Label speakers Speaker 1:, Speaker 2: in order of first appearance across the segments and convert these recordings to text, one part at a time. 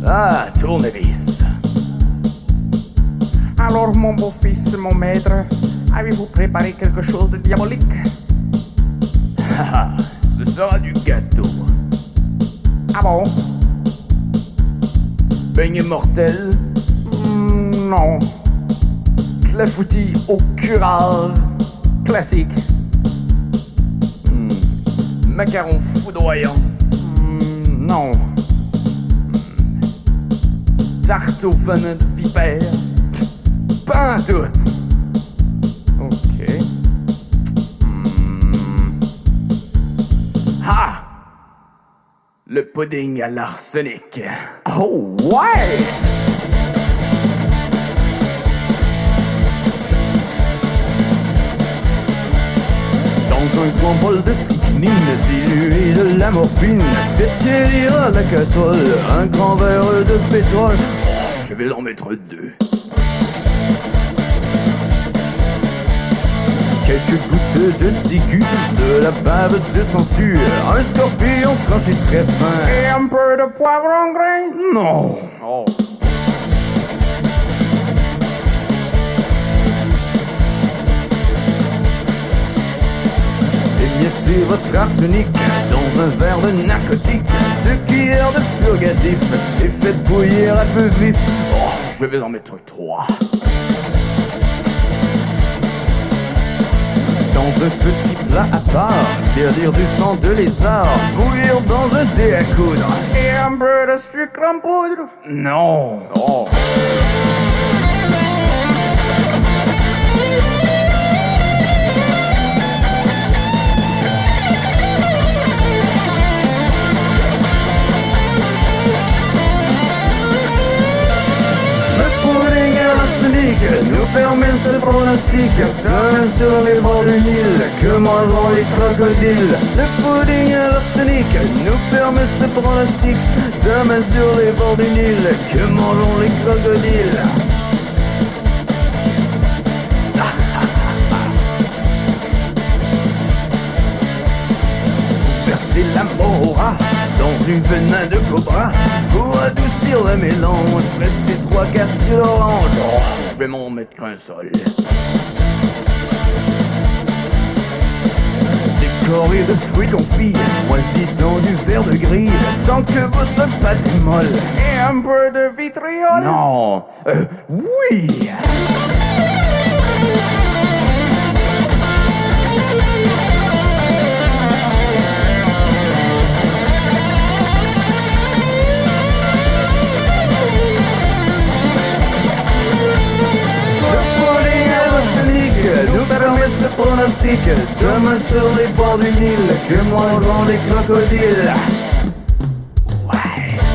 Speaker 1: Ah, tournevis.
Speaker 2: Alors, mon beau-fils, mon maître, avez-vous préparé quelque chose de diabolique?
Speaker 1: Ah, ce sera du gâteau.
Speaker 2: Ah bon?
Speaker 1: Beignet mortel,
Speaker 2: Non.
Speaker 1: clafoutis au curare,
Speaker 2: Classique.
Speaker 1: macaron foudroyant,
Speaker 2: Non.
Speaker 1: tarte au venin de vipère, pas un tout.
Speaker 2: Ok.
Speaker 1: Ah! Le pudding à l'arsenic.
Speaker 2: Oh, ouais!
Speaker 1: Dans un grand bol de strychnine, dilué de la morphine, faites tirer à la casserole un grand verre de pétrole. Oh, je vais en mettre 2. Quelques gouttes de ciguë, de la bave de sangsue, un scorpion tranché très fin.
Speaker 2: Et un peu de poivre en grain?
Speaker 1: Non!
Speaker 2: Oh.
Speaker 1: Émiettez votre arsenic dans un verre de narcotique, 2 cuillères de purgatif, et faites bouillir à feu vif. Oh, je vais en mettre 3. Dans un petit plat à part, tirer du sang de lézard, bouillir dans un dé à coudre.
Speaker 2: Et un peu de sucre en poudre?
Speaker 1: Non! Oh! Nous permet ce pronostic. Demain sur les bords du Nil, que mangeront les crocodiles? Le pudding à l'arsenic nous permet ce pronostic. Demain sur les bords du Nil, que mangeront les crocodiles? Versez la mora dans une venin de cobra pour adoucir le mélange. Pressez 3 quartiers d'orange. Oh, je vais m'en mettre qu'un seul. Décoré de fruits confits, moisis dans du verre de grille, tant que votre pâte est molle.
Speaker 2: Et un peu de vitriol?
Speaker 1: Non, oui. Nous permet ce pronostic. Demain sur les bords du Nil, que mangeront les crocodiles? Ouais.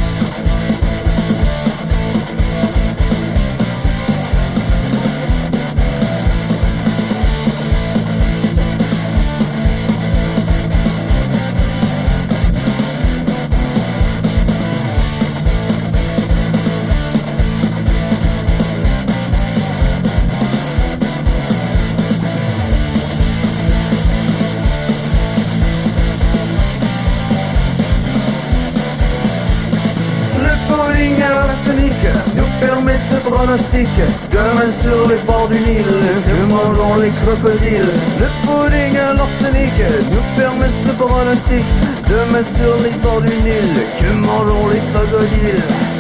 Speaker 1: Nous permet ce pronostic. Demain sur les bords du Nil, que mangeront les crocodiles? Le pudding à l'arsenic nous permet ce pronostic. Demain sur les bords du Nil, que mangeront les crocodiles?